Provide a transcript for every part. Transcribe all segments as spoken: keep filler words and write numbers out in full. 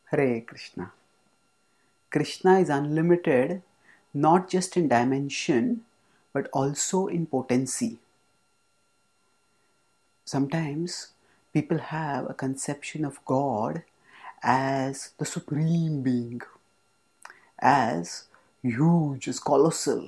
Hare Krishna. Krishna is unlimited not just in dimension but also in potency. Sometimes people have a conception of God as the supreme being, as huge, as colossal.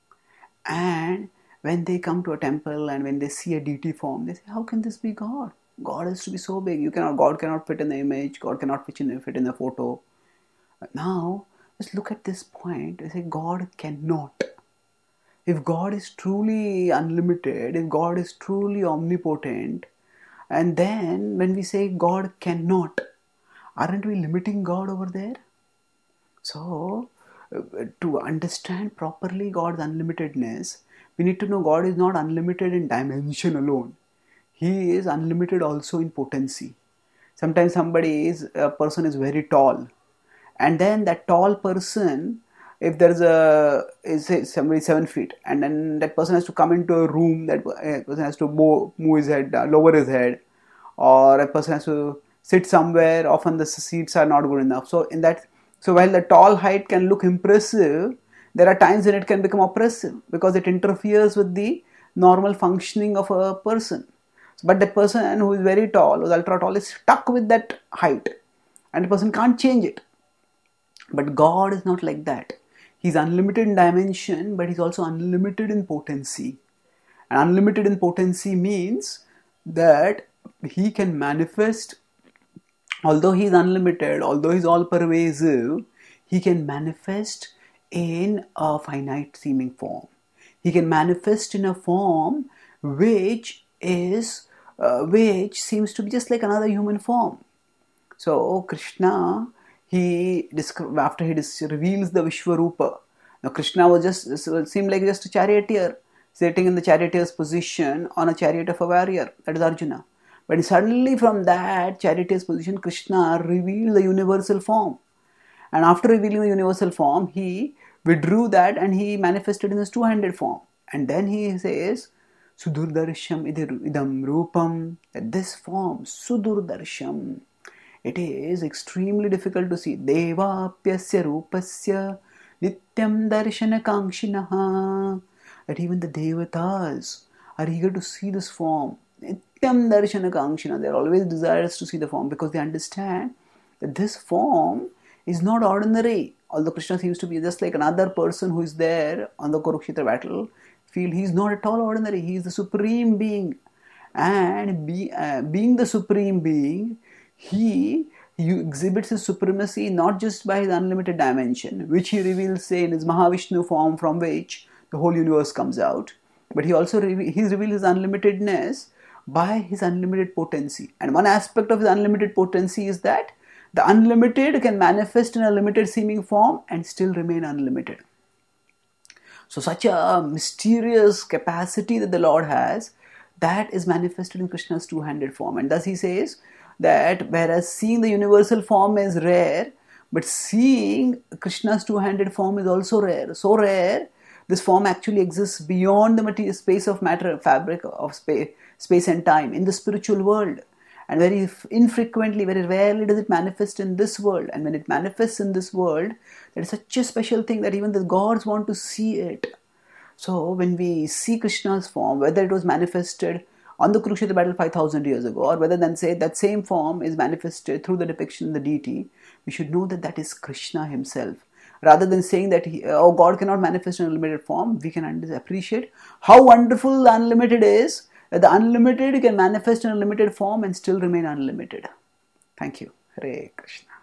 And when they come to a temple and when they see a deity form, they say, how can this be God? God has to be so big. You cannot, God cannot fit in the image. God cannot fit in, fit in the photo. Now, just look at this point. They say God cannot. If God is truly unlimited, if God is truly omnipotent, and then when we say God cannot, aren't we limiting God over there? So, uh, to understand properly God's unlimitedness, we need to know God is not unlimited in dimension alone. He is unlimited also in potency. Sometimes somebody is, a person is very tall, and then that tall person, if there is a is say somebody seven feet, and then that person has to come into a room, that uh, person has to move, move his head, uh, lower his head, or a person has to sit somewhere. Often the seats are not good enough. So in that, so while the tall height can look impressive, there are times when it can become oppressive because it interferes with the normal functioning of a person. But that person who is very tall, who is ultra tall, is stuck with that height, and the person can't change it. But God is not like that. He's unlimited in dimension, but He's also unlimited in potency. And unlimited in potency means that He can manifest, although He is unlimited, although He is all pervasive, He can manifest in a finite seeming form. He can manifest in a form which is, uh, which seems to be just like another human form. So Krishna, he after he reveals the Vishwarupa. Now Krishna was just seemed like just a charioteer sitting in the charioteer's position on a chariot of a warrior, that is Arjuna. But suddenly from that charioteer's position, Krishna revealed the universal form. And after revealing the universal form, he withdrew that and he manifested in his two-handed form. And then he says, Sudurdarsham idam rupam, that this form, Sudurdarsham, it is extremely difficult to see. Devapyasya rupasya nityam darshana kankshinaha. That even the devatas are eager to see this form. Nityam darshana kankshina. They are always desirous to see the form because they understand that this form is not ordinary. Although Krishna seems to be just like another person who is there on the Kurukshetra battle, feel he is not at all ordinary. He is the supreme being. And be, uh, being the supreme being, he, he exhibits his supremacy not just by his unlimited dimension, which he reveals, say, in his Mahavishnu form from which the whole universe comes out, but he also reve- he reveals his unlimitedness by his unlimited potency. And one aspect of his unlimited potency is that the unlimited can manifest in a limited seeming form and still remain unlimited. So such a mysterious capacity that the Lord has, that is manifested in Krishna's two-handed form. And thus he says that whereas seeing the universal form is rare, but seeing Krishna's two-handed form is also rare. So rare, this form actually exists beyond the material space of matter, fabric of space, space and time, in the spiritual world. And very infrequently, very rarely does it manifest in this world. And when it manifests in this world, that is such a special thing that even the gods want to see it. So when we see Krishna's form, whether it was manifested on the Kurukshetra battle five thousand years ago, or whether then say that same form is manifested through the depiction of the deity, we should know that that is Krishna himself. Rather than saying that he, oh, God cannot manifest in a limited form, we can appreciate how wonderful the unlimited is, that the unlimited can manifest in a limited form and still remain unlimited. Thank you. Hare Krishna.